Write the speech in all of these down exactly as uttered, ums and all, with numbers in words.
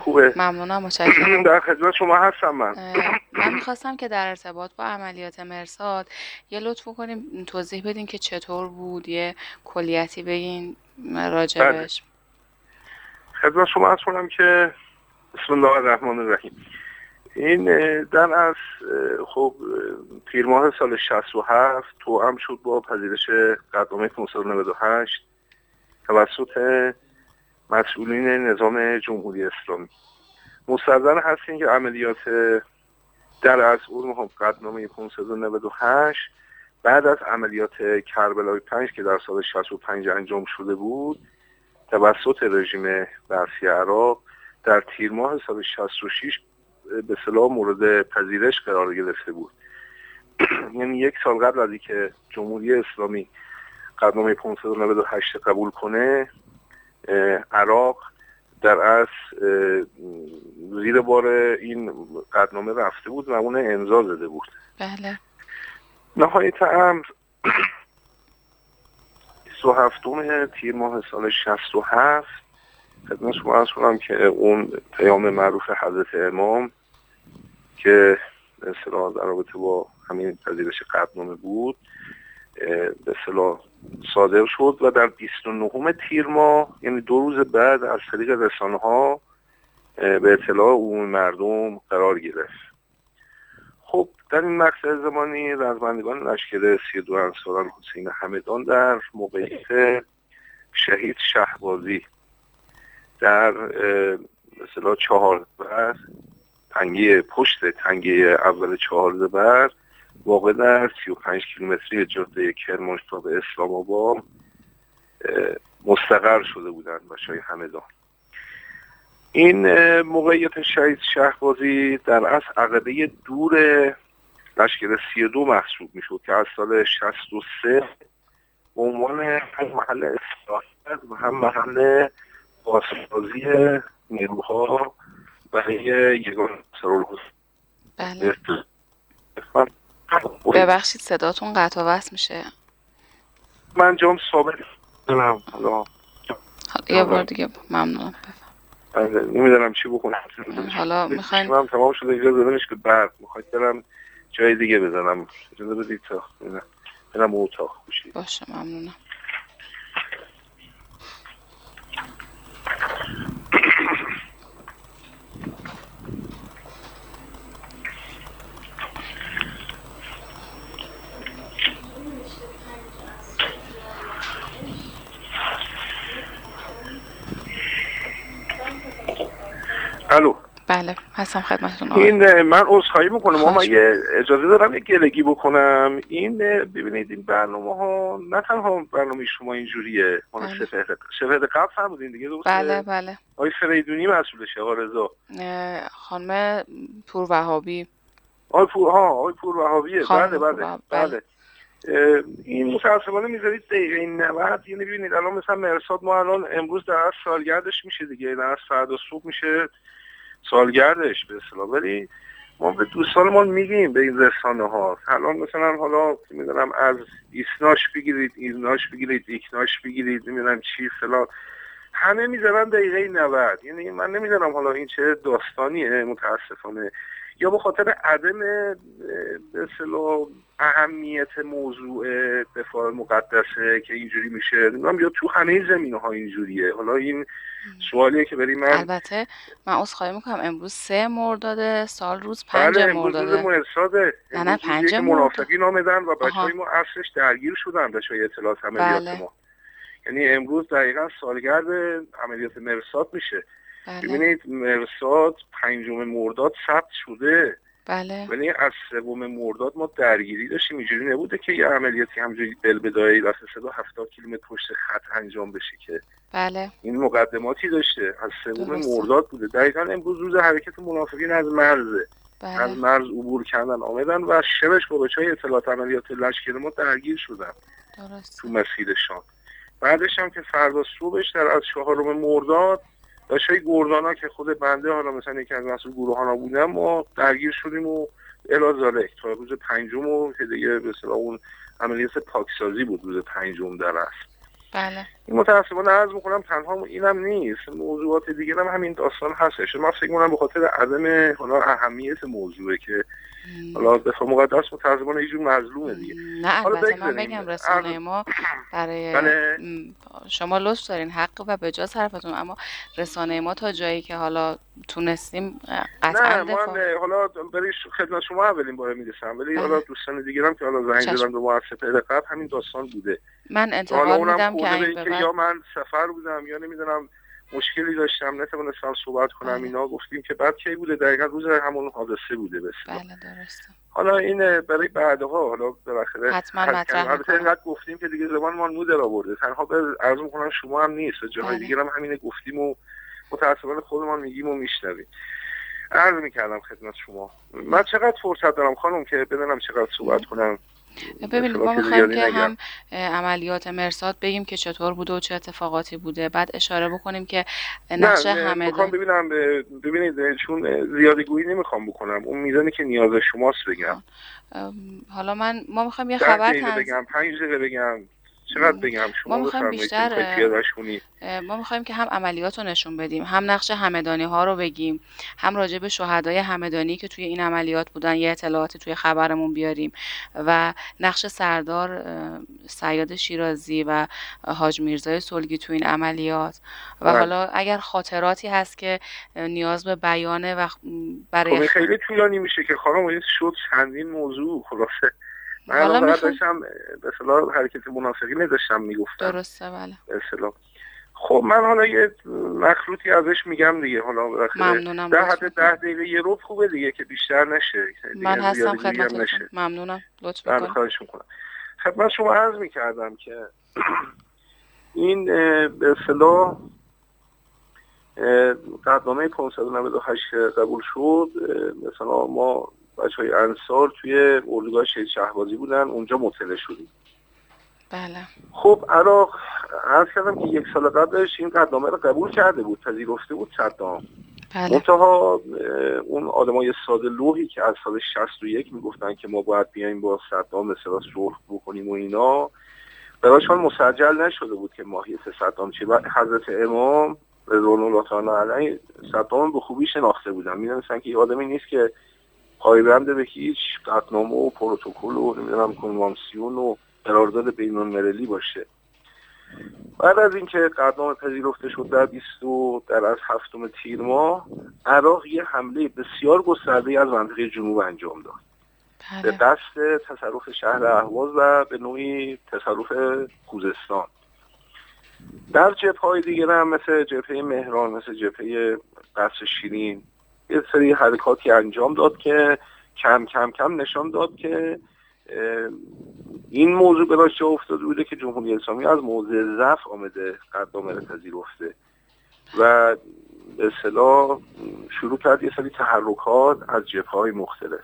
خوبه؟ ممنونم، متشکرم. در خدمت شما هستم. من من میخواستم که در ارتباط با عملیات مرصاد یه لطف کنیم توضیح بدین که چطور بود، یه کلیتی بگین راجبش. خدمت شما عرض کنم که بسم الله الرحمن الرحیم. این در از خب تیر ماه سال شصت و هفت توأم شد با پذیرش قطعنامه پانصد و نود و هشت توسط مسئولین نظام جمهوری اسلامی. مستحضر هستیم که عملیات در از اون قطعنامه پانصد و نود و هشت بعد از عملیات کربلای پنج که در سال شصت و پنج انجام شده بود توسط رژیم بعثی عراق در تیر ماه سال شصت و شش به اصطلاح مورد پذیرش قرار گرفته بود. یعنی یک سال قبل از اینکه جمهوری اسلامی قطعنامه پانصد و نود و هشت قبول کنه، عراق در اصل زیر بار این قطعنامه رفته بود و اون امضا زده بود. بله. نهایت امر بیست و هفتم تیر ماه سال شصت و هفت خدمت شما عرض کنم که اون پیام معروف حضرت امام که به اصطلاح در رابطه با همین پذیرش قطعنامه بود به اصطلاح صادر شد و در بیست و نهم تیر ماه یعنی دو روز بعد از طریق رسانه‌ها به اطلاع عموم مردم قرار گرفت. خب در این مقطع زمانی رزمندگان لشکر سی و دو انصاران حسین همدان در موقعیت شهید شهبازی در مثلا چهار بر تنگه پشت تنگه اول چهار بر واقع در سی و پنج کیلومتری جاده کرمانشاه به اسلام آباد مستقر شده بودند و شاه همدان. این موقعیت شهید شهبازی در اصل عقبه دور لشکر سی و دو محسوب میشد که از سال شصت و سه به عنوان هم محل استراحت و هم محل بازسازی نیروها برای یگان بله. ببخشید صداتون قطع و وصل میشه. من جام ثابت کنم. حالا یه بار دیگه ممنونم. بفرمایید. نمیدونم چی بکنم. حالا میخواین من تمام شده اجازه بدونش که بعد میخواید برم جای دیگه بزنم. اجازه بدید تا برم اتاق خوشی. باشه ممنونم. الو. بله هستم خدمتتون. این من عذرخواهی میکنم اما من یه اجازه دارم یه گلگی بکنم. این ببینید این برنامه ها نه تنها برنامه شما اینجوریه، ما سفر سفر قبل هم بودین دیگه درسته؟ بله بله. آقای فریدونی مسئولشه آقا رضا. خانم پور وهابی. آقای پور ها آقای پور وهابیه. بله بله بله, بله. این متاسفانه میذارید دقیقه نود. یعنی ببینید الان مثلا مرصاد ما الان امروز در سالگردش میشه دیگه، در فردا صبح میشه سالگردش به اصطلاح، ولی ما به دوستانمون میگیم به این رسانه ها الان مثلا حالا میدونم از ایسناش بگیرید ایزناش بگیرید ایکناش بگیرید نمیدونم چی فلان همه میذارن دقیقه نود. یعنی من نمیدونم حالا این چه داستانیه متاسفانه، یا به خاطر عدم به اصطلاح اهمیت موضوع دفاع مقدسه که اینجوری میشه، نمیدونم یا تو همه زمینه‌ها اینجوریه. حالا این سوالیه که بریم من البته من عذرخواهی میکنم امروز سه مرداد سال روز پنج مرداد. بله امروز مرصاده. نه نه پنج مرداد. منافقین آمدن و بچهای ما اصلش درگیر شدن بچهای اطلاعات عملیات بله. ما. یعنی امروز دقیقاً سالگرد عملیات مرصاد میشه. بله. ببینید مرصاد پنجم مرداد ثبت شده. بله. ولی از سوم مرداد ما درگیری داشتیم، اینجوری نبوده که یه عملیاتی همجوری بلبدایی واسه صد و هفتاد کیلومتر پشت خط انجام بشه که. بله. این مقدماتی داشته. از سوم مرداد بوده. دقیقاً امروز روز حرکت منافقین از مرزه. بله. از مرز عبور کردن آمدن و شبش با بچهای اطلاعات عملیات لشکر ما درگیر شدن. درست. تو مسیرشان. بعدش هم که فردا صبحش در از چهارم مرداد بچهای گردانا که خود بنده حالا مثلا یکی از مسئول گروهانا بودم ما درگیر شدیم و الی ذالک تا روز پنجم و که دیگه به اصطلاح اون عملیات پاکسازی بود روز پنجم در است. بله. این متاسفانه عرض میکنم تنها اینم نیست، موضوعات دیگه هم همین داستان هستش. من فکر میکنم به خاطر عدم حالا اهمیت موضوعه که حالا به فرمان مقدس متاسفانه یه جور مظلومه دیگه. نه البته من بگم رسانه ما برای بله. شما لطف دارین حق و بجاز حرفتون، اما رسانه ما تا جایی که حالا تونستیم قطعا نه دفاع. من حالا برای خدمت شما اولین باره میرسم، ولی حالا دوستان دیگه هم که حالا زنگ زدن به ما از سپهر قبل همین داستان بوده. من انتقال میدم که این که یا من سفر بودم یا نمیدونم مشکلی داشتم نتونستم صحبت کنم. بله. اینا گفتیم که بعد کی بوده دقیقاً روز همون حادثه بوده بس. بله درسته. حالا این برای بعدها حالا بالاخره حتما مطرح البته اینقدر گفتیم که دیگه زبان ما نو در آورده، تنها به عرض می‌کنم شما هم نیست، جاهای دیگه هم همین گفتیم و متأسفانه خودمان میگیم و میشنویم. عرض می‌کردم خدمت شما من چقدر فرصت دارم خانم که بدونم چقدر صحبت کنم. ببینید ما میخوایم که هم عملیات مرصاد بگیم که چطور بوده و چه اتفاقاتی بوده، بعد اشاره بکنیم که نقش همه میخوام ببینم ببینید چون زیاده گویی نمیخوام بکنم، اون میزانی که نیاز شماست بگم. حالا من ما میخوایم یه خبر تنظیم بگم پنج دقیقه بگم چقدر بگم شما ما میخوایم بیشتر ما میخوایم که هم عملیات رو نشون بدیم، هم نقش همدانی ها رو بگیم، هم راجع به شهدای همدانی که توی این عملیات بودن یه اطلاعاتی توی خبرمون بیاریم و نقش سردار صیاد شیرازی و حاج میرزای صلگی توی این عملیات و من. حالا اگر خاطراتی هست که نیاز به بیانه و برای خب خیلی طولانی میشه که خانم این شد چندین موضوع خلاصه. من حالا فقط داشتم به اصطلاح حرکت منافقین داشتم میگفتم. درسته بله. به اصطلاح خب من حالا یه مخلوطی ازش میگم دیگه، حالا ممنونم. در حد ده دقیقه یه ربع خوبه دیگه که بیشتر نشه. من هستم خدمتتون. ممنونم. لطف میکنم. خواهش میکنم. خدمت شما عرض میکردم که این به اصطلاح قطعنامه پانصد و نود و هشت قبول شد. مثلا ما بچهای انصار توی اردوگاه شهید شهبازی بودن، اونجا مطلع شدیم. بله. خب عراق عرض کردم که یک سال قبلش این قطعنامه رو قبول کرده بود، پذیرفته بود صدام. بله. منتها اون آدمای ساده لوحی که از سال شصت و یک میگفتن که ما باید بیایم با صدام مثلا صلح بکنیم و اینا، براشون مسجل نشده بود که ماهیت صدام چیه. و حضرت امام رضوان الله تعالی علیه صدام به خوبی شناخته بودن، میدونستن که یه آدمی نیست که پایبند به هیچ قطعنامه و پروتکل و نمیدونم کنوانسیون و قرارداد بین‌المللی باشه. بعد از اینکه قطعنامه پذیرفته شد در بیست در از هفتم تیر ماه، عراق یه حمله بسیار گسترده از منطقه جنوب انجام داد. بله. به قصد تصرف شهر اهواز و به نوعی تصرف خوزستان. در جبهه‌های دیگه هم مثل جبهه مهران، مثل جبهه قصر شیرین یه سری حرکاتی انجام داد که کم کم کم نشان داد که این موضوع به راست جا افتاده بوده که جمهوری اسلامی از موضع ضعف آمده قطعنامه رو پذیرفته و به اصطلاح شروع کرد یه سری تحرکات از جبهه‌های مختلف.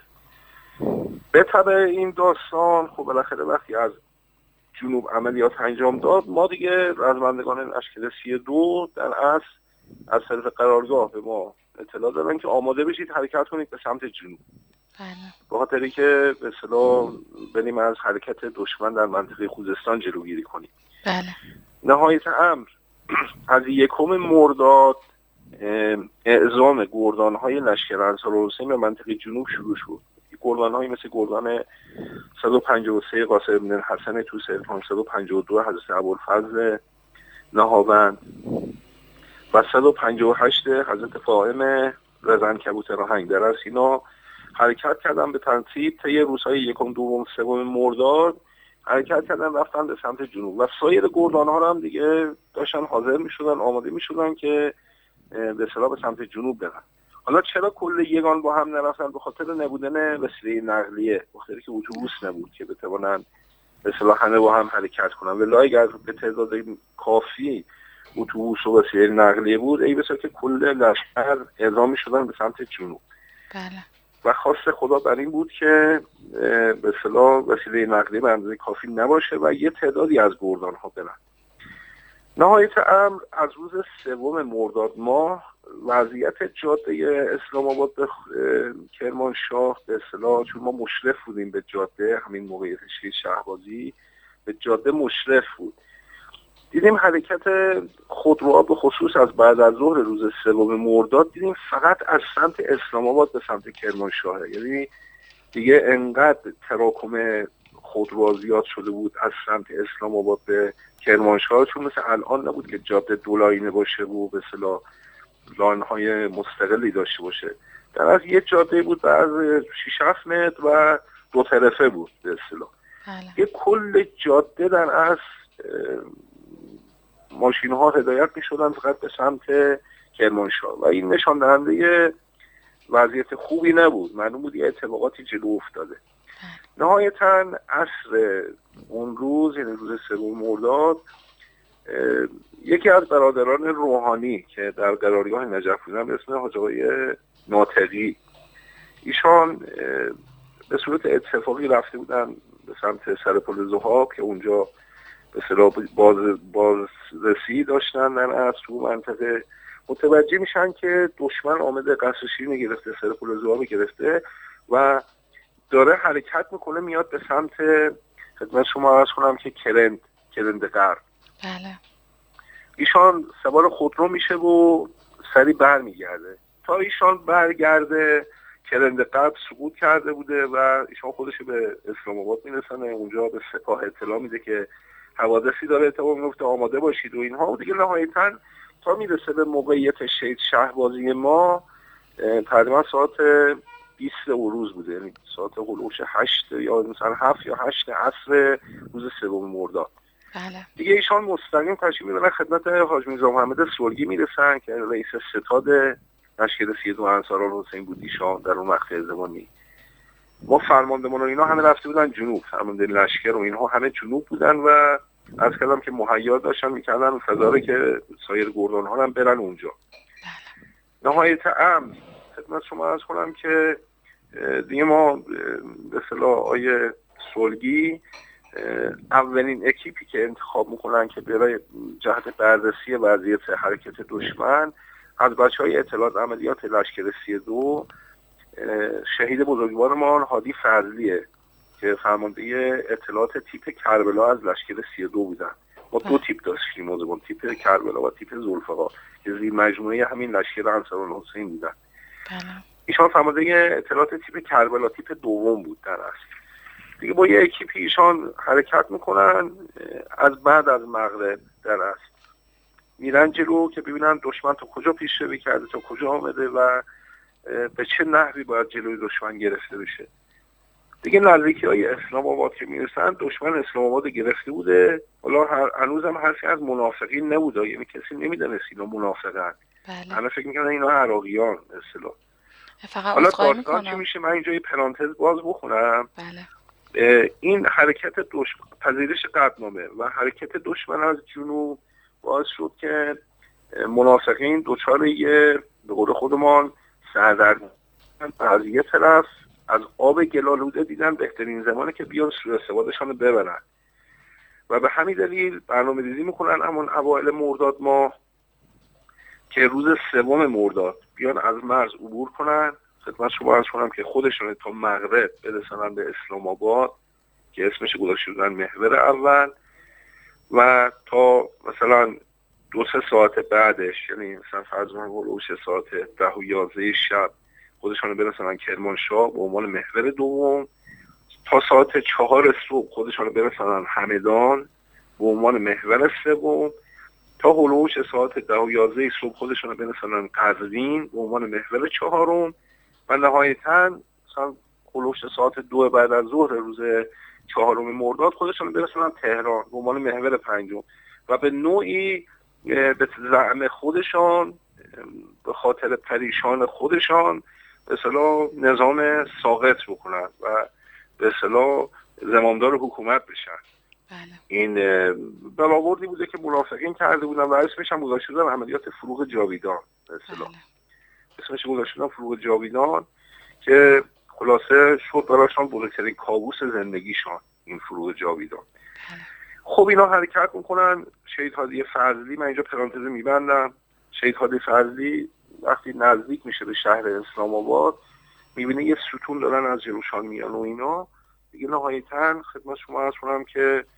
به طبع این داستان خب بالاخره وقتی از جنوب عملیات انجام داد، ما دیگه رزمندگان لشکر سی و دو در اصل از طریق قرارگاه به ما اطلاع دادن که آماده بشید حرکت کنید به سمت جنوب. بله. به خاطری که به اصطلاح بریم از حرکت دشمن در منطقه خوزستان جلوگیری کنیم. بله. نهایت امر از یکم مرداد اعزام گردان‌های لشکر انصارالحسین به منطقه جنوب شروع شد. گردان‌هایی مثل گردان صد و پنجاه و سه قاسم بن الحسن توسعه، صد و پنجاه و دو حضرت ابوالفضل نهاوند و صد و پنجاه و هشت حضرت فاطمه رضا کبوتر آهنگ در از اینا حرکت کردن به ترتیب طی روزهای یکم دوم سوم مرداد حرکت کردن رفتن به سمت جنوب و سایر گردان‌ها رو هم دیگه داشتن حاضر می‌شدن، آماده می‌شدن که به اصطلاح به سمت جنوب برن. حالا چرا کل یگان با هم نرفتن؟ به خاطر نبودن وسیله نقلیه، به خاطر که اتوبوس نبود که بتوانن به اصطلاح همه با هم حرکت کنن. ولی اگر به تعداد کافی اتوبوس و وسیله نقلیه بود، ای بسا که کل لشکر اعزام شدن به سمت جنوب. بله. و خواست خدا بر این بود که به اصطلاح وسیله نقلیه به اندازه کافی نباشه و یه تعدادی از گردان‌ها برن. نهایت امر از روز سوم مرداد ماه وضعیت جاده اسلام آباد به کرمانشاه به اصطلاح، چون ما مشرف بودیم به جاده، همین موقعیت شهید شهبازی به جاده مشرف بود، دیدیم حرکت خودروها به خصوص از بعد از ظهر روز سوم مرداد دیدیم فقط از سمت اسلام آباد به سمت کرمانشاهه. یعنی دیگه انقدر تراکم خودروها زیاد شده بود از سمت اسلام آباد به کرمانشاه، چون مثل الان نبود که جاده دو لاینه باشه و به اصطلاح لاین‌های مستقلی داشته باشه. در از یه جاده بود از شش هفت متر و دو طرفه بود به اصطلاح. یه کل جاده در از ماشین ها هدایت می شدن فقط به سمت کرمانشاه و این نشان دهنده وضعیت خوبی نبود. معلوم بود یه اتفاقاتی جلو افتاده. نهایتاً عصر اون روز، یعنی روز سوم مرداد، یکی از برادران روحانی که در قرارگاه نجف بودن به اسم حاج آقای ناطقی، ایشان به صورت اتفاقی رفته بودن به سمت سر پل ذوحاب که اونجا به اصطلاح باز بازرسی داشتن در از تو منطقه. متوجه میشن که دشمن آمده قصر شیرین گرفته، سر پل ذوحاب گرفته و داره حرکت میکنه میاد به سمت خدمت شما عرض کنم که کرند کرند غرب. بله. ایشان سوار خودرو میشه و سری برمیگرده. تا ایشان برگرده کرند غرب سقوط کرده بوده و ایشان خودش به اسلام آباد میرسنه. اونجا به سپاه اطلاع میده که حوادثی داره اتفاق میفته، آماده باشید و اینها. و دیگه نهایتاً تا میرسه به موقعیت شهید شهبازی ما تقریبا ساعت بیست روز بوده، یعنی ساعت هلوش هشت یا مثلا هفت یا هشت عصر روز سوم مرداد. بله. دیگه ایشان مستقیم تشریف میبرن خدمت حاج میرزا محمد سلگی میرسن که رئیس ستاد لشکر سی و دو انصاران حسین بود ایشان در اون وقت زمانی. ما فرماندهمان و اینا همه رفته بودن جنوب، فرمانده لشکر و اینها همه جنوب بودن و از کلام که مهیا داشتن میکردن فضاره که سایر گردان ها هم برن اونجا. نهایت امر خدمت شما عرض کنم که دیگه ما به اصطلاح آیه سلگی اولین اکیپی که انتخاب میکنن که برای جهت بررسی وضعیت حرکت دشمن از بچهای اطلاعات عملیات لشکر سی و دو شهید بزرگوارمان هادی فضلیه که فرمانده اطلاعات تیپ کربلا از لشکر سی و دو بودن. ما دو تیپ داشتیم موضوع تیپ کربلا و تیپ ذوالفقار که زیر مجموعه همین لشکر انصاران حسین بودن. ایشان فرمانده اطلاعات تیپ کربلا تیپ دوم بود در اصل. دیگه با یه اکیپی ایشان حرکت میکنن از بعد از مغرب در اصل میرن جلو که ببینن دشمن تا کجا پیش روی کرده، تا کجا آمده و به چه نحوی باید جلوی دشمن گرفته بشه. دیگه نزدیکی های اسلام آباد که میرسن دشمن اسلام آباد گرفته بوده. حالا هنوز هم حرفی از منافقین نبوده، یعنی کسی نمیدونست اینا منافقن. بله. همه فکر میکنن اینا عراقیان اصطلاح. فقط حالا عذرخواهی داستان میکنم چی میشه؟ من اینجا یه پرانتز باز بخونم. بله. این حرکت دشمن، پذیرش قطعنامه و حرکت دشمن از جنوب باعث شد که منافقین دوچار یه به قول خودمان سردرگمی از یه طرف از آب گلالوده دیدن بهترین زمانه که بیان سوء استفادهشان رو ببرن و به همین دلیل برنامه ریزی میکنن همون اوایل مرداد ماه که روز سوم مرداد بیان از مرز عبور کنن. خدمت شما عرض کنم که خودشون تا مغرب برسنن به اسلام آباد که اسمش گذاشته بودن محور اول و تا مثلا دو سه ساعت بعدش، یعنی مثلا فرض کنید ساعت ده و یازده شب خودشون برسنن کرمانشاه به عنوان محور دوم، تا ساعت چهار صبح خودشون برسنن همدان به عنوان محور سوم، تا هلوش ساعت ده و یازده صبح خودشون برسنن قزوین به عنوان محور چهارم و نهایتاً مثلا هلوش ساعت دو بعد از ظهر روز چهارم مرداد خودشون برسنن تهران به عنوان محور پنجم و به نوعی به زعم خودشان به خاطر پریشان خودشان به اصطلاح نظام ساقط بکنن و به اصطلاح زمامدار حکومت بشن. بله. این بلاوردی بوده که منافقین کرده بودن و اسمش هم گذاشته بودن عملیات فروغ جاویدان به اصطلاح. بله. اسمش گذاشته بودن فروغ جاویدان که خلاصه شد براشون بزرگترین کابوس زندگیشان این فروغ جاویدان. بله. خب اینا حرکت میکنن. شهید هادی فضلی، من اینجا پرانتز میبندم، شهید هادی فضلی وقتی نزدیک میشه به شهر اسلام آباد میبینه یه ستون دارن از جلوشان میان و اینا دیگه نهایتاً خدمت شما عرض کنم که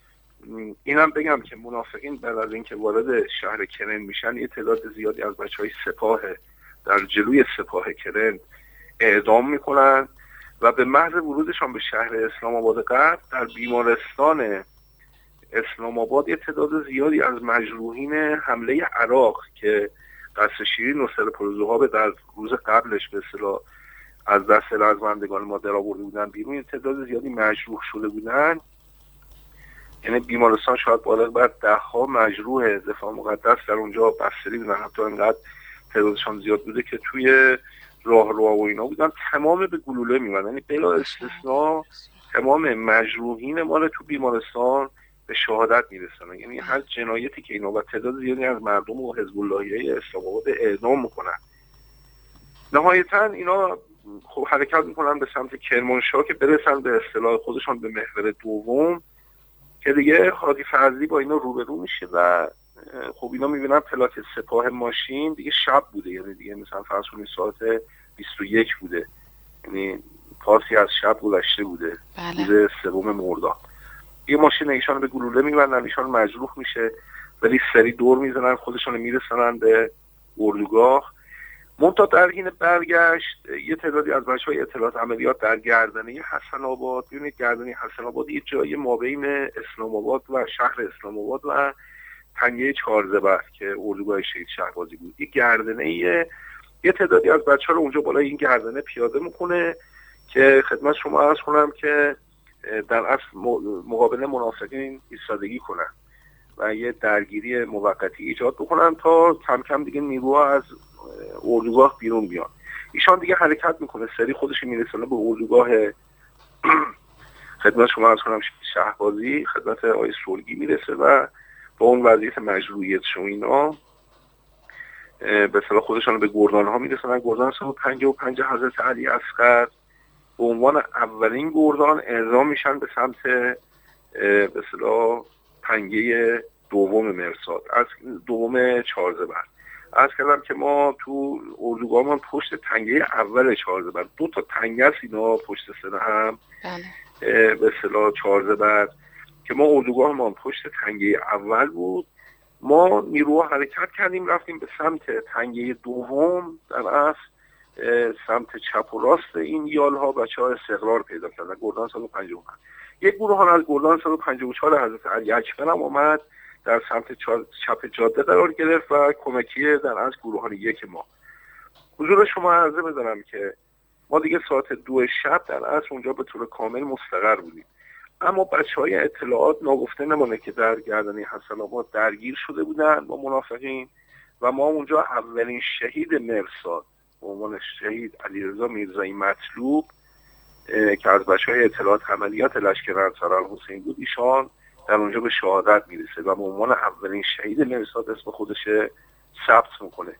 اینم بگم که منافقین بعد از اینکه وارد شهر کرن میشن یه تعداد زیادی از بچهای سپاه در جلوی سپاه کرن اعدام میکنن و به محض ورودشان به شهر اسلام آباد غرب در بیمارستان اسلام آباد یه تعداد زیادی از مجروحین حمله عراق که قصر شیرین و سرپرزوها در روز قبلش به اصطلاح از دست رزمندگان ما در آورده بودن بیرون، یه تعداد زیادی مجروح شده بودن. یعنی بیمارستان شاید بالغ بر ده ها مجروح دفاع مقدس در اونجا بستری بودن، حتی اینقدر تعدادشان زیاد بوده که توی راه رو و اینا بودن، تمام به گلوله می‌اومدن. یعنی بلا استثناء تمام مجروحین ما رو تو بیمارستان به شهادت میرسونن. یعنی هر جنایتی که اینا و تعداد زیادی از مردم و حزب اللهیه اسلام آباد اعدام میکنن. نهایتا اینا خب حرکت میکنن به سمت کرمانشاه که برسن به اصطلاح خودشان به محور دوم که دیگه هادی فضلی با اینا روبرو میشه و خب اینا میبینن پلاک سپاه ماشین دیگه شب بوده، یعنی دیگه مثلا فرض کنید ساعت بیست و یک بوده، یعنی پاسی از شب گذشته بوده، روز سوم مرداد. یه ماشین ایشان به گلوله میبندن، ایشان مجروح میشه ولی سری دور میزنن خودشان میرسنن به اردوگاه. منتها در حین برگشت یه تعدادی از بچه‌های اطلاعات عملیات در گردنه حسن آباد، ببینید گردنه حسن آباد یه جای مابین اسلام آباد و شهر اسلام آباد و تنگه چهارزبر که اردوگاه شهید شهبازی بود، یه گردنه یه, یه تعدادی از بچه‌ها رو اونجا بالای این گردنه پیاده میکنه که خدمت شما عرض کنم که در اصل مقابل منافقین ایستادگی کنن و یه درگیری موقتی ایجاد بکنن تا کم کم دیگه نیروها از اردوگاه بیرون بیان. ایشان دیگه حرکت میکنه، سری خودش میرسونه به اردوگاه خدمت شما عرض کنم شهبازی، خدمت آقای سلگی میرسه و با اون وضعیت مجروحیت و اینا به اصطلاح خودشان به گردان ها میرسونن. گردان صد و پنجاه و پنج حضرت علی اصغر به عنوان اولین گردان اعزام میشن به سمت به اصطلاح تنگه دوم مرصاد از دوم چهارزبر. عرض کردم که ما تو اردوگاه ما پشت تنگه اول چهارزبر، دو تا تنگه است اینا پشت سر هم به اصطلاح چهارزبر، که ما اردوگاه ما پشت تنگه اول بود. ما نیروها حرکت کردیم رفتیم به سمت تنگه دوم، در اصل سمت چپ و راست این یالها بچه ها استقرار پیدا کردن. گردان صد و پنجاه و پنج یک گروه از گردان صد و پنجاه و چهار حضرت علی اکبر هم آمد در سمت چپ جاده قرار گرفت و کمکی در از گروهان یک ما. حضور شما عرضه بدارم که ما دیگه ساعت دو شب در اصل اونجا به طور کامل مستقر بودیم، اما بچهای اطلاعات ناگفته نمونه که در گردنه حسن آباد درگیر شده بودن با منافقین و ما اونجا اولین شهید مرصاد به عنوان شهید علیرضا میرزایی مطلوب که از بچهای اطلاعات عملیات لشکر انصار الحسین بود، ایشان در اونجا به شهادت میرسه و به عنوان اولین شهید مرصاد اسم خودش ثبت میکنه.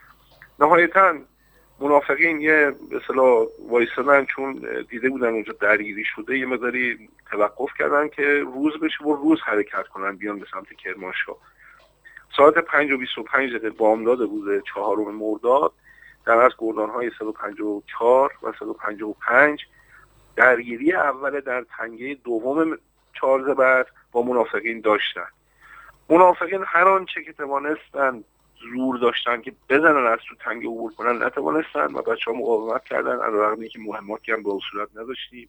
نهایتاً منافقین یه به اصطلاح وایسادن، چون دیده بودن اونجا درگیری شده، یه مقداری توقف کردن که روز بشه و روز حرکت کنن بیان به سمت کرمانشاه. ساعت پنج و بیست و پنج دقیقه بامداد روز چهارم مرداد در از گردان‌های صد و پنجاه و چهار و صد و پنجاه و پنج درگیری اول در تنگه دوم چهارزبر با منافقین داشتن. منافقین هر آنچه که توانستن زور داشتن که بزنن از تو تنگه عبور کنن نتوانستن و بچه‌ها مقاومت کردن، علیرغم اینکه مهمات هم به صورت نداشتیم.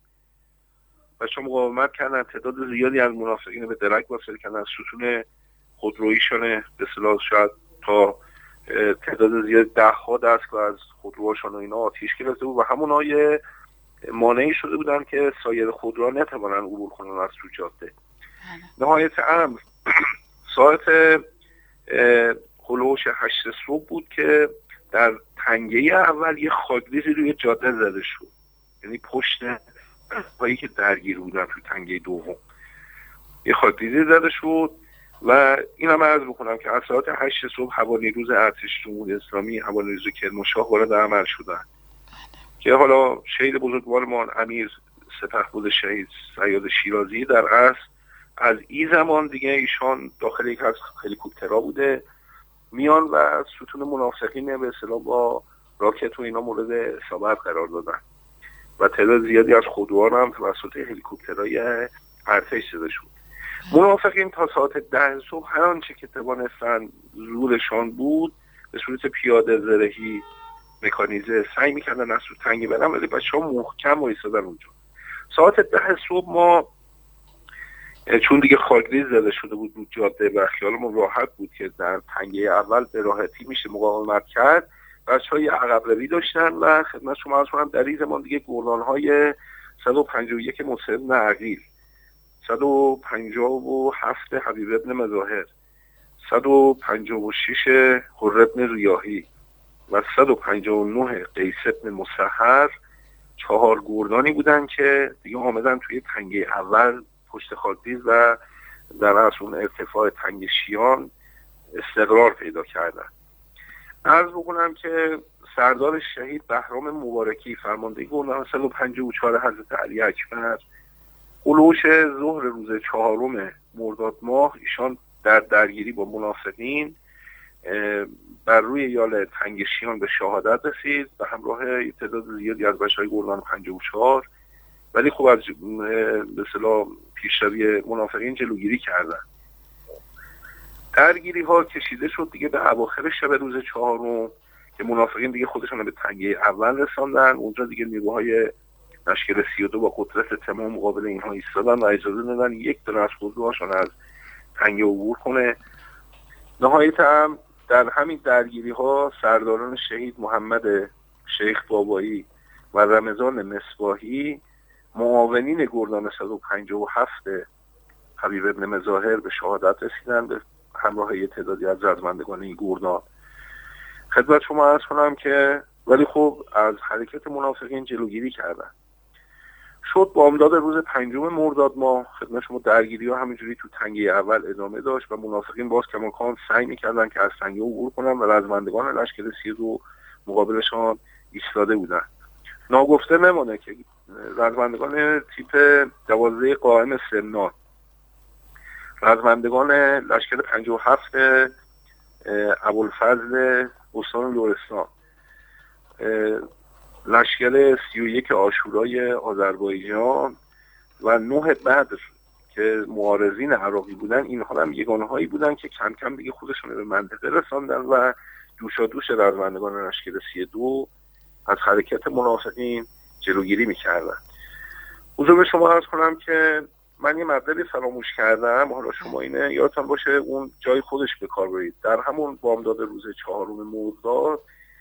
بچه‌ها مقاومت کردن، تعداد زیادی از منافقین به درک واصل کردن، از ستون خودرویشون به اصطلاح شاید تا تعداد زیاد ده ها دستگاه از خودروهاشون و اینا آتیش گرفته بود و همونها یه مانعی شده بودن که سایر خودروها نتوانن عبور کنن از تو جاده. نهایت امر ساعت هلوش هشت صبح بود که در تنگه اول یه خاکریزی روی جاده زده شد، یعنی پشت هایی که درگیر بودن تو تنگه دوم یه خاکریزی زده شد و این هم عرض بکنم که از ساعت هشت صبح هوانیروز ارتش جمهوری اسلامی، هوانیروز کرمانشاه وارد عمل شدن که حالا شهید بزرگوارمان امیر سپهبد شهید صیاد شیرازی در اصل از این زمان دیگه ایشان داخل یک از هلیکوپترها بوده، میان و ستون منافقین به اصطلاح با راکت و اینا مورد اصابت قرار دادن و تعداد زیادی از خودروها هم توسط هلیکوپترهای ارتش زده شد. منافقین تا ساعت ده صبح هر آنچه که توانستن زورشان بود به صورت پیاده زرهی مکانیزه سعی میکردن از تو تنگی برن، ولی بچه‌ها محکم وایسادن اونجا. ساعت ده صبح ما چون دیگه خاکریز زده شده بود بود جاده و خیالمون راحت بود که در تنگه اول به راحتی میشه مقاومت کرد، بچه‌ها یه عقب روی داشتن و خدمت شما عرض کنم در این زمان دیگه گردان‌های صد و پنجاه و یک محسن بن عقیل، صد و پنجاه و هفت حبیب ابن مظاهر، صد و پنجاه و شش حر ابن ریاحی و صد و پنجاه و نه قیس ابن مسحر چهار گردانی بودن که دیگه آمدن توی تنگه اول پشت خاکریز و در از اون ارتفاع تنگ شیان استقرار پیدا کردن. عرض بکنم که سردار شهید بهرام مبارکی فرمانده گردان صد و پنجاه و چهار حضرت علی اکبر هلوش ظهر روز چهارم مرداد ماه ایشان در درگیری با منافقین بر روی یال تنگ شیان به شهادت رسید و همراه تعداد زیادی از بچه‌های گردان پنجاه و چهار، ولی خب از به اصطلاح پیشروی منافقین جلوگیری کردن. درگیری ها کشیده شد دیگه به اواخر شب روز چهارم که منافقین دیگه خودشون به تنگه اول رساندن. اونجا دیگه نیروهای لشکر سی و دو با قدرت تمام مقابل اینها ایستادن و اجازه دادن یک دونه از خودروهاشون از تنگه عبور کنه. نهایتا هم در همین درگیری ها سرداران شهید محمد شیخ بابایی و رمضان مصباحی معاونین گردان صد و پنجاه و هفت حبیب ابن مظاهر به شهادت رسیدن به همراه یه تعدادی از رزمندگان این گردان. خدمت شما عرض کنم که ولی خب از حرکت منافقین جلوگیری کردن. شد با امداد روز پنجم مرداد ماه خدمت شما درگیری ها همینجوری تو تنگه اول ادامه داشت و منافقین باز کماکان سعی میکردن که از تنگه عبور کنن و رزمندگان لشکر سی و دو مقابلشان ایستاده بودن. ناگفته نمانه که رزمندگان تیپ دوازده قائم سمنان، رزمندگان لشکر پنجاه و هفت ابوالفضل استان لرستان، لشکر سی و یک عاشورای آذربایجان و نه بدر که معارضین عراقی بودن، اینها هم یگانه هایی بودن که کم کم دیگه خودشون به منطقه رساندن و دوشا دوش رزمندگان لشکر سی و دو از حرکت منافقین جلوگیری میکردن. حضور به شما عرض کنم که من یه مطلبی فراموش کردم، حالا شما اینه یادتان باشه اون جای خودش به کار برید. در همون بامداد روز چهارم مرداد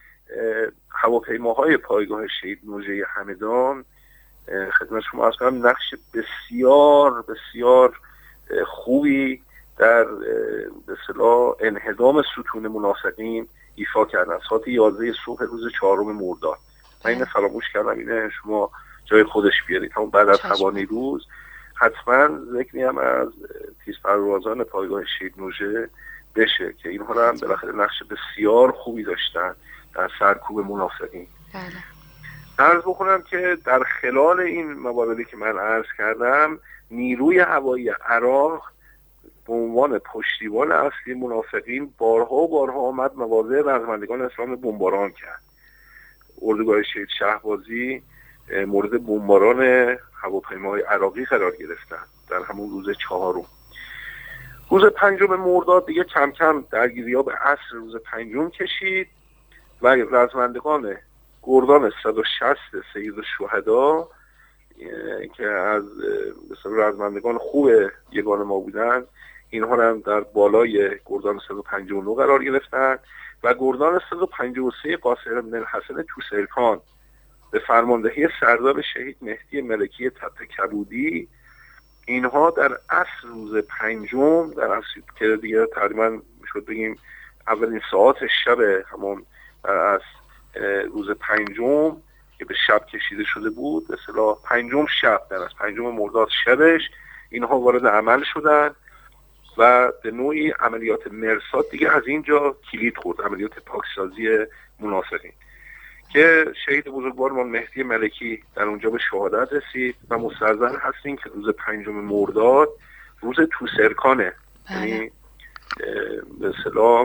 هواپیماهای پایگاه شهید نوژه همدان خدمت شما عرض کنم نقش بسیار بسیار خوبی در به اصطلاح انهدام ستون منافقین ایفا کردن. ساعت یازده صبح روز چهارم مرداد من اینو فراموش کردم، اینه شما جای خودش بیارید. همون بعد از هوانی روز حتما ذکری هم از تیزپروازان پایگاه شهید نوژه بشه که اینها هم بالاخره نقش بسیار خوبی داشتن در سرکوب منافقین. بله. عرض بکنم که در خلال این مواردی که من عرض کردم نیروی هوایی عراق به عنوان پشتیبان اصلی منافقین بارها و بارها آمد مواضع رزمندگان اسلام بمباران کرد. اردوگاه شهید شهبازی مورد بمباران هواپیماهای عراقی قرار گرفتن در همون روز چهارم. روز پنجم مرداد دیگه کم کم درگیری‌ها به عصر روز پنجم کشید و رزمندگان گردان صد و شصت سید الشهدا که از رزمندگان خوب یگان ما بودن، اینها هم در بالای گردان صد و پنجاه و نه قرار گرفتن و گردان صد و پنجاه و سه قاصر بن الحسن توسرکان به فرماندهی سردار شهید مهدی ملکی تپه کبودی، اینها در عصر روز پنجم در عصر که دیگه تقریبا میشد بگیم اولین ساعات شب همون در عصر روز پنجم که به شب کشیده شده بود، به اصطلاح پنجم شب در از پنجم مرداد شبش اینها وارد عمل شدن و به نوعی عملیات مرصاد دیگه از اینجا کلید خورد، عملیات پاکسازی منافقین که شهید بزرگوارمان مهدی ملکی در اونجا به شهادت رسید و مستحضر هستیم که روز پنجم مرداد روز توسرکانه، یعنی به اصطلاح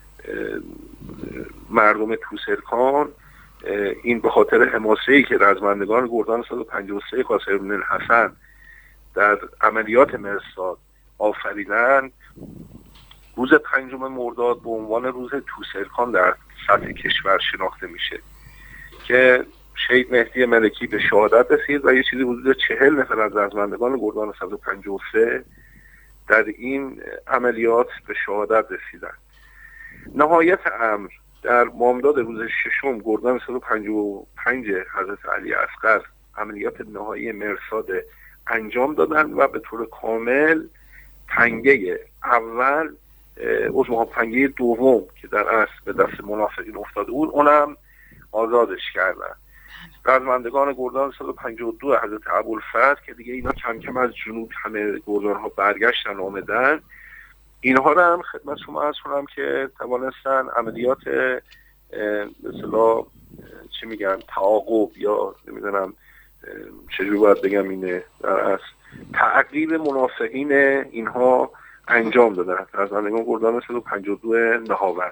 مردم توسرکان این به خاطر حماسه‌ای که رزمندگان گردان صد و پنجاه و سه قاصر بن الحسن در عملیات مرصاد آفریدن، روز پنجم مرداد به عنوان روز توسرخان در سطح کشور شناخته میشه که شهید مهدی ملکی به شهادت رسید و یه چیزی حدود چهل نفر از رزمندگان گردان صد و پنجاه و سه در این عملیات به شهادت رسیدن. نهایت امر در بامداد روز ششم گردان صد و پنجاه و پنج حضرت علی اصغر عملیات نهایی مرصاد انجام دادن و به طور کامل پنگه اول عضوها پنگه دوم که در اصل به دست منافقین افتاده بود اونم آزادش کردن. رزمندگان گردان صد و پنجاه و دو حضرت ابوالفتح که دیگه اینا کم کم از جنوب همه گردان ها برگشتن آمدن، اینها رو هم خدمت شما عرض کنم که توانستن عملیات به اصطلاح چی میگن تعاقب یا نمیدونم چجوری باید بگم اینه در اصل تعقیب منافقین اینها انجام دادن. رزمندگان گردان صد و پنجاه و دو نهاوند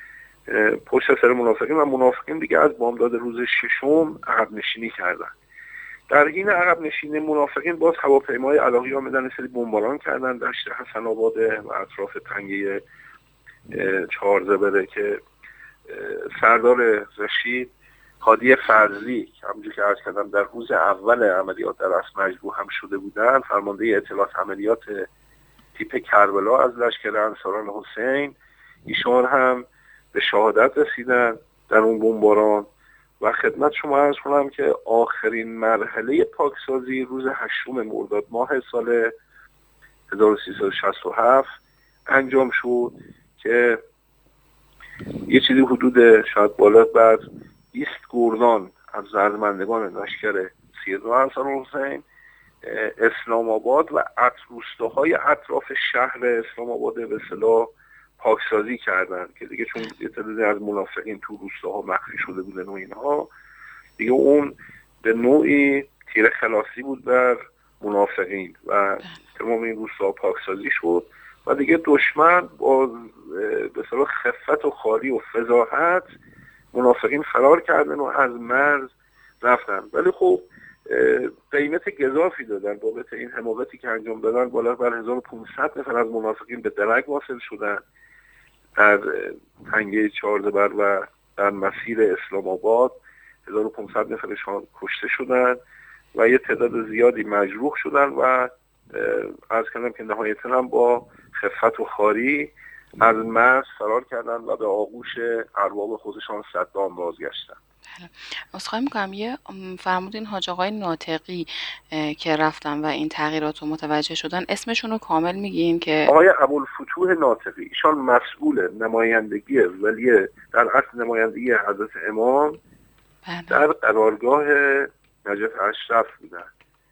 پشت سر منافقین و منافقین دیگه از بامداد روز ششم عقب نشینی کردن. در این عقب نشینی منافقین باز هواپیمای علاقی آمدن سری بمباران کردن دشت حسن آباد و اطراف تنگه چهار زبره که سردار رشید هادی فرزی همونجور که عرض کردم در روز اول عملیات در اصل مجروح هم شده بودن، فرمانده اطلاعات عملیات تیپ کربلا از لشکر انصاران حسین، ایشان هم به شهادت رسیدن در اون بمباران. و خدمت شما عرض کنم که آخرین مرحله پاکسازی روز هشتم مرداد ماه سال هزار و سیصد و شصت و هفت انجام شد که یه چیزی حدود شاید بالا بر بیست گردان از رزمندگان لشکر سیدنا انصار حسین اسلام آباد و روستاهای اطراف شهر اسلام آباد به اصطلاح پاکسازی کردن که دیگه چون یه تعدادی از منافقین تو روستاها مخفی شده بودن و اینها دیگه اون به نوعی تیر خلاصی بود بر منافقین و تمام این روستاها پاکسازی شد و دیگه دشمن با به اصطلاح خفت و خالی و فضاحت منافقین فرار کردن و از مرز رفتن. ولی خب قیمت گزافی دادن بابت این حماقتی که انجام دادن. بالا بر هزار و پانصد نفر از منافقین به درک واصل شدن در تنگه چهارزبر و در مسیر اسلام آباد. هزار و پانصد نفرشان کشته شدن و یه تعداد زیادی مجروح شدن و عرض کردم که نهایتاً هم با خفت و خاری از مرز فرار کردن و به آغوش ارباب خودشان صدام بازگشتن. بله. عذرخواهی میکنم یه فرمودین حاج آقای ناطقی که رفتن و این تغییرات رو متوجه شدن، اسمشون رو کامل میگین؟ که آقای ابوالفتوح ناطقی، ایشان مسئول نمایندگی ولی در اصل نمایندگی حضرت امام بله. در قرارگاه نجف اشرف بودن.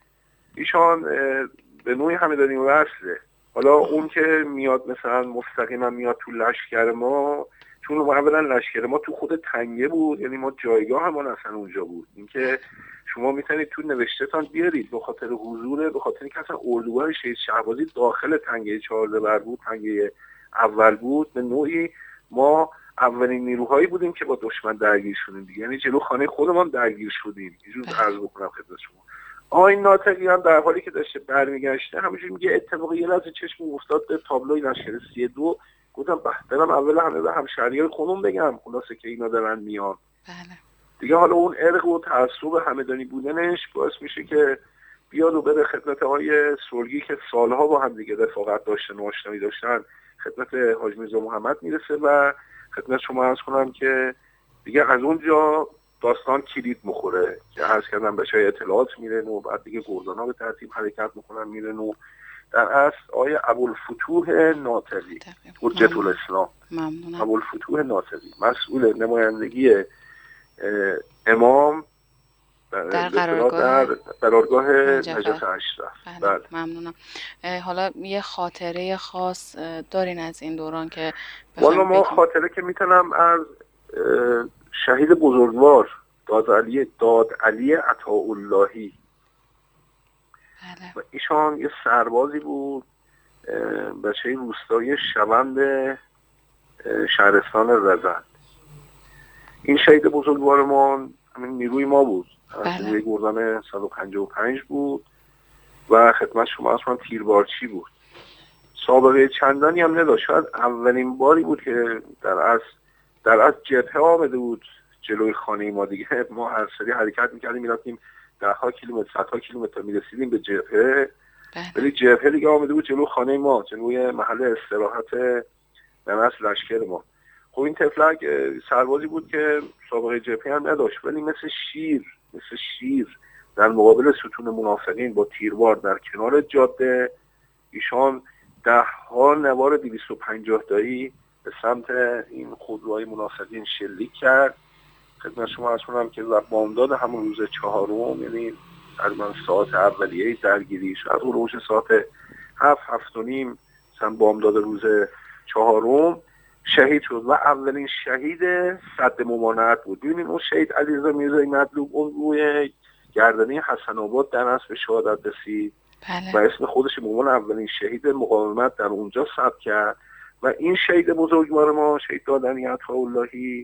ایشان به نوعی همدانی وصله. حالا اون که میاد مثلا مستقیما میاد تو لشکر ما، چون اولا لشکر ما تو خود تنگه بود، یعنی ما جایگاه همون اصلا اونجا بود. اینکه شما میتونید تو نوشتهتان بیارید به خاطر حضور، به خاطر اینکه اصلا اردوگاه شهید شهبازی داخل تنگه چهارزبر بود، تنگه اول بود، به نوعی ما اولین نیروهایی بودیم که با دشمن درگیر شدیم دیگه، یعنی جلو خانه خودمان درگیر شدیم. اینجور عرض بکنم خدمت شما. آقای ناطقی هم در حالی که داشته برمیگشته همینجوری میگه اتفاقی یه لحظه چشم افتاد به تابلوی لشکر سی و دو، گفتم بهترم اول همه به همشهریای خودم بگم خلاصه که اینا دارن میان. بله. دیگه حالا اون ارق و تعصب همدانی بودنش باعث میشه که بیاد و بره خدمت های سلگی که سالها با هم دیگه رفاقت داشتن و آشنایی داشتن، خدمت حاج میرزا محمد میرسه و خدمت شما عرض کنم که دیگه از اونجا داستان کلید مخوره که عرض کردم بچهای اطلاعات میرن و بعد دیگه گردانا به ترتیب حرکت میکنن میرن و در اصل آیه ابوالفتوح ناطقی حجت الاسلام ابوالفتوح ناطقی مسئول نمایندگی امام در قرارگاه در قرارگاه نجف اشرف. بله. ممنونم. حالا یه خاطره خاص دارین از این دوران که والا ما خاطره که میتونم از شهید بزرگوار داد علی داد علی عطاءاللهی بله. و ایشان یه سربازی بود بچه روستای شوند شهرستان رزند. این شهید بزرگوار ما همین نیروی ما بود، نیروی گردان صد و پنجاه و پنج بود و خدمت شما اصلا تیربارچی بود سابقه چندانی هم نداشت. شاید اولین باری بود که در از در از جبهه آمده بود جلوی خانه ما. دیگه ما هر سری حرکت میکردیم میرفتیم ده ها کیلومتر صدها کیلومتر میرسیدیم به جبهه، ولی جبهه دیگه آمده بود جلوی خانه ما، جلوی محل استراحت در اصل لشکر ما. خب این تفلک سربازی بود که سابقه جبهه هم نداشت، ولی مثل شیر مثل شیر در مقابل ستون منافقین با تیربار در کنار جاده ایشان ده ها نوار دویست و پنجاه تایی به سمت این خودروهای منافقین شلیک کرد. خدمت شما عرض کنم که بامداد همون روز چهارم، یعنی تقریبا ساعت اولیه درگیری، شاید روش ساعت هفت هفت و نیم مثلا بامداد روز چهارم شهید شد و اولین شهید صد ممانعت بود. ببینید اون شهید علیرضا میرزایی مطلوب اون روی گردنه حسن آباد در اصل به شهادت رسید و اسم خودش به عنوان اولین شهید مقاومت در اونجا ثبت کرد. و این شهید بزرگوار ما، شهید دادنی عطااللهی،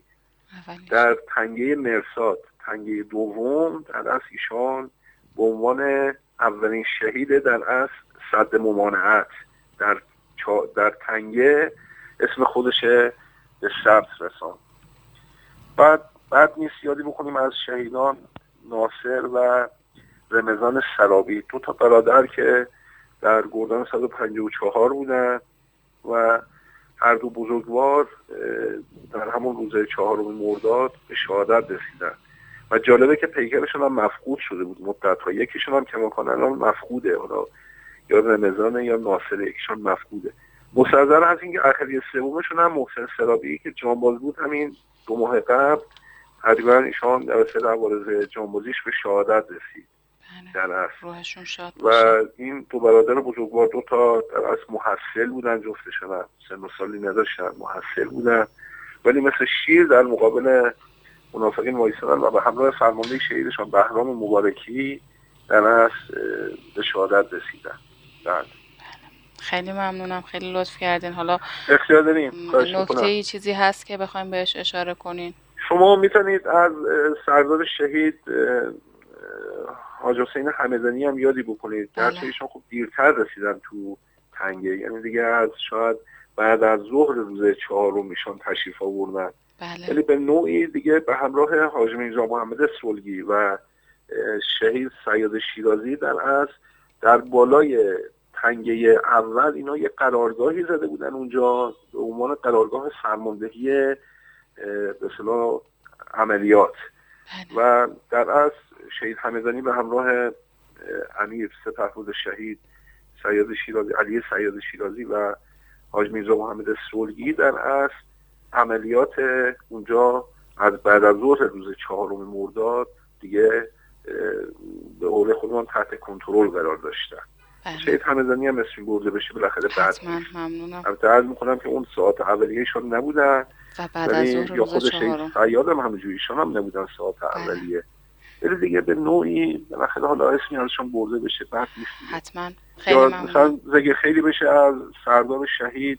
در تنگه مرصاد تنگه دوم در اصل ایشان به عنوان اولین شهید در اصل صد ممانعت در در تنگه اسم خودش به ثبت رساند. بعد بعد نیست یادی بکنیم از شهیدان ناصر و رمضان سرابی، دو تا برادر که در گردان صد و پنجاه و چهار بودن و هر دو بزرگوار در همون روز چهارم مرداد به شهادت رسیدن و جالبه که پیکرشون هم مفقود شده بود مدت‌ها. یکیشون هم کماکان الان مفقوده، حالا یا رمضان یا ناصر، یکیشون مفقوده. مستحضر هست این که اخری سومشون هم محسن سرابی که جانباز بود، همین دو ماه قبل تقریبا ایشان در سه عوارض جانبازیش به شهادت رسید. در اصل روحشون شاد و این دو برادر بزرگوار دو تا در اصل محصل بودن، جفتشون هم سن و سالی نداشتن، محصل بودن، ولی مثل شیر در مقابل منافقین وایسادن و به همراه فرمانده شهیدشان بهرام مبارکی در اصل به شهادت رسیدن. بله خیلی ممنونم، خیلی لطف کردین. حالا اختیار داریم نکته چیزی هست که بخوایم بهش اشاره کنین؟ شما میتونید از سردار شهید حاج حسین همدانی هم یادی بکنید، گرچه ایشان خب دیرتر رسیدن تو تنگه، یعنی دیگه از شاید بعد از ظهر روز چهارم ایشان تشریف آوردن، ولی به نوعی دیگه به همراه حاج میرزا محمد سلگی و شهید سید شیرازی در از در بالای تنگه اول اینا یه قرارگاهی زده بودن اونجا به عنوان قرارگاه فرماندهی به اصطلاح عملیات و در از شهید همدانی به همراه امیر سپهبد شهید سید شیرازی علی سید شیرازی و حاج میرزا محمد سلگی در از عملیات اونجا از بعد از ظهر روز چهارم مرداد دیگه به قول خودمان تحت کنترل قرار داشتن. شهید همدانی هم اسمی برده بشه بالاخره بعد ممنونم. البته عرض میکنم که اون ساعت اولیه‌شون نبودن و بعد از ظهر یا خود شهید سیاد هم همونجوریشون هم نبودن ساعت اولیه، ولی دیگه به نوعی بالاخره حالا اسمی ازشون برده بشه بعد نیست. حتما خیلی ممنونم. مثلا ذکر خیلی بشه از سردار شهید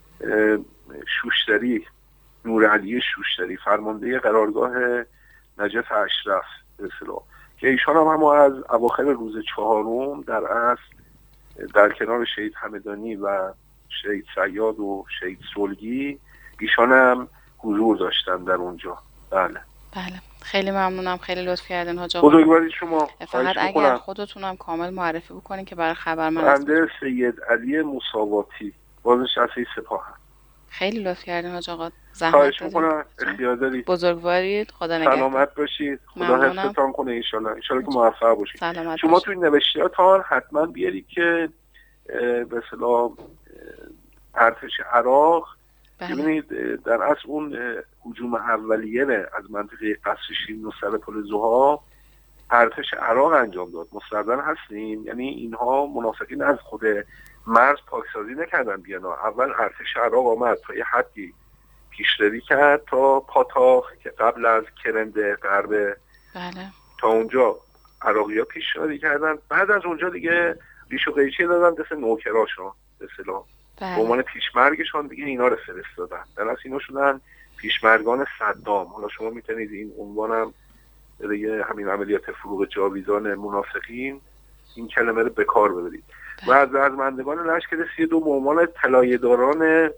شوشتری، نور علی شوشتری، فرمانده قرارگاه نجف اشرف به اصطلاح، که ایشان هم, هم از اواخر روز چهارم در اصل در کنار شهید همدانی و شهید سیاد و شهید سلگی ایشان هم حضور داشتن در اونجا. بله بله خیلی ممنونم، خیلی لطف کردین حاج آقا. بزرگواری شما. فقط اگر خودتونم کامل معرفی بکنین که برای خبر من بنده سید علی مساواتی، بازنشسته سپاه. خیلی لطف کردین حاج آقا، زحمت کشیدین. اختیار دارید. بزرگوارید، خدا نگهدار. سلامت باشید. خدا حفظتون کنه ان شاء الله. ان شاء الله که موفق باشید. سلامت شما باشید. توی نوشتهاتون حتما بیارید که به اصطلاح ارتش عراق ببینید در اصل اون هجوم اولیه از منطقه قصر شیرین و سر پل زها ارتش عراق انجام داد. مستعدن هستیم، یعنی اینها منافقین از خود مرز پاکسازی نکردن بیان، اول ارتش عراق آمد تا یه حدی پیشروی کرد تا پاتاخ که قبل از کرند غرب بله. تا اونجا عراقی‌ها پیشروی کردن، بعد از اونجا دیگه ریش و قیچی دادن دست نوکراشون به اصطلاح به عنوان پیشمرگشون دیگه اینا رو فرستادن. در اصل اینا شدن پیشمرگان صدام. حالا شما میتونید این عنوانم دیگه همین عملیات فروغ جاویدان منافقین این کلمه رو به کار ببرید. و از رزمندگان لشکر سی و دو به عنوان طلایه‌داران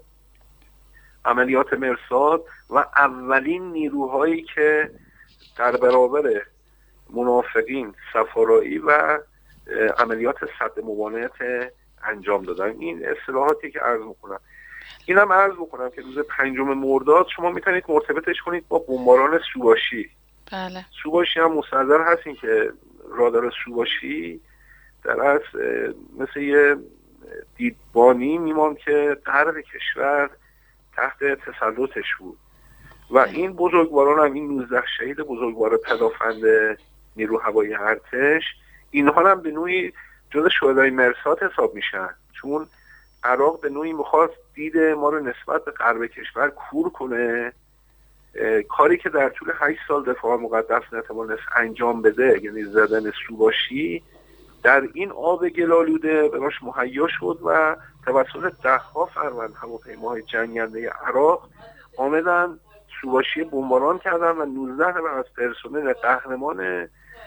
عملیات مرصاد و اولین نیروهایی که در برابر منافقین سفارایی و عملیات سد موانعت انجام دادن. این اصطلاحاتی که عرض میکنم. اینم عرض بکنم که روز پنجم مرداد شما میتونید مرتبطش کنید با بمباران سوباشی. بله. سوباشی هم مستحضر هستین که رادار سوباشی در اصل مثل یه دیدبانی میمان که غرب کشور تحت تسلطش بود و این بزرگواران هم، این نوزده شهید بزرگوار پدافند نیرو هوایی ارتش، اینها هم به نوعی جز شهدای مرصاد حساب میشن، چون عراق به نوعی میخواست دید ما رو نسبت به غرب کشور کور کنه. کاری که در طول هشت سال دفاع مقدس نتوانست انجام بده، یعنی زدن سوباشی، در این آب گلالوده براش مهیا شد و توسط ده‌ها فروند هواپیماهای جنگنده عراق آمدن سوباشی بمباران کردن و نوزده نفر از پرسنل قهرمان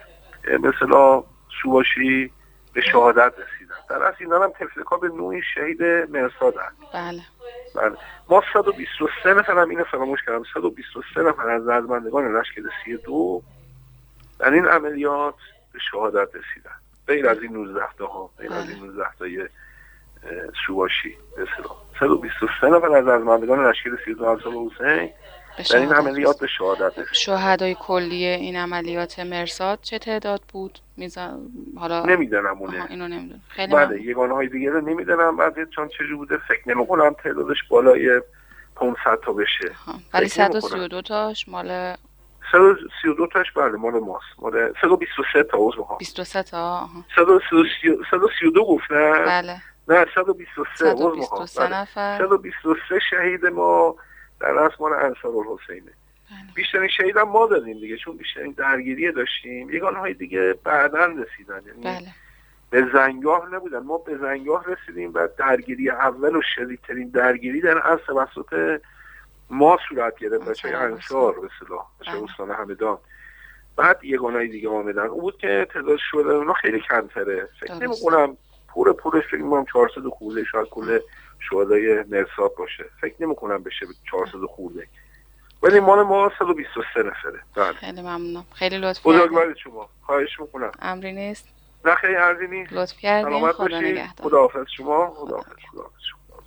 مثلا سوباشی به شهادت رسیدن. در اصل اینا هم تفلکا به نوعی شهید مرصاد هست. بله. بله. ما صد و بیست و سه نفر هم اینو فراموش کردم، صد و بیست و سه نفر از رزمندگان لشکر سی و دو در این عملیات به شهادت رسیدن. غیر از این نوزده تا ها، غیر از این نوزده تای سوباشی به اصطلاح صد و بیست و سه نفر از رزمندگان لشکر سی و دو همسال حسین در این عملیات به شهادت رسیدن. شهدای کلی این عملیات مرصاد چه تعداد بود؟ میزن حالا نمیدونم اونه. اینو نمیدونم. خیلی بله، یگانه های دیگه رو نمیدونم. بعد چون چجوری بوده فکر نمی‌کنم تعدادش بالای پانصد تا بشه. ولی صد و سی و دو تاش مال صد و سی و دو تاش بله مال ماست. مال صد و بیست و سه تا عضو ها. بیست و سه تا. صد و سی و دو گفتن؟ بله. نه صد و بیست و سه عضو ها. صد و بیست و سه نفر. صد و بیست و سه شهید ما در اصل مال انصارالحسینه. بیشترین شهید هم ما دادیم دیگه، چون بیشترین درگیری داشتیم. یگانه های دیگه بعداً رسیدن، یعنی بله. به زنگاه نبودن. ما به زنگاه رسیدیم و درگیری اول و شدیدترین درگیری در اصل توسط ما صورت گرفت، بچه‌های انصار به اصطلاح، بچه‌های استان همدان. بعد یگانه‌های دیگه آمدن. اون بود که تعداد شهدا اونا خیلی کمتره. فکر نمی‌کنم پور پورش فکر می‌کنم چهارصد خورده شاید کل شهدای مرصاد باشه. فکر نمی‌کنم بشه چهارصد خورده. ولی مال ما صد و بیست و سه نفره. بله. خیلی ممنونم. خیلی لطف کردید. بزرگوارید شما. خواهش می‌کنم. امری نیست. نه خیلی عرضی نیست. لطف کردید. خدا نگهدار. خداحافظ شما. خداحافظ. خداحافظ شما.